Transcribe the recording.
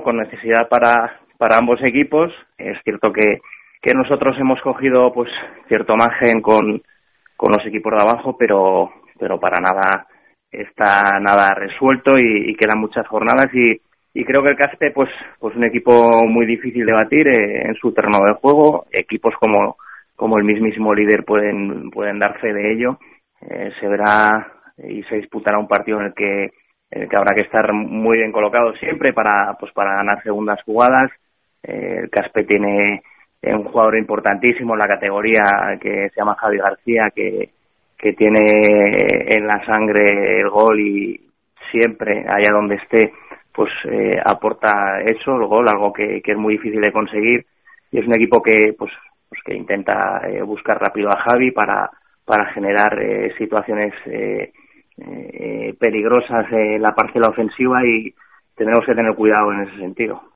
con necesidad para ambos equipos. Es cierto que nosotros hemos cogido pues cierto margen con los equipos de abajo, pero para nada está nada resuelto y quedan muchas jornadas y creo que el Caspe pues un equipo muy difícil de batir en su terreno de juego. Equipos como el mismísimo líder pueden dar fe de ello. Se verá y se disputará un partido en el que habrá que estar muy bien colocado siempre para ganar segundas jugadas. El Caspe tiene un jugador importantísimo en la categoría que se llama Javi García, que tiene en la sangre el gol y siempre, allá donde esté, pues aporta eso, el gol, algo que es muy difícil de conseguir. Y es un equipo que que intenta buscar rápido a Javi para generar situaciones peligrosas en la parcela ofensiva y tenemos que tener cuidado en ese sentido.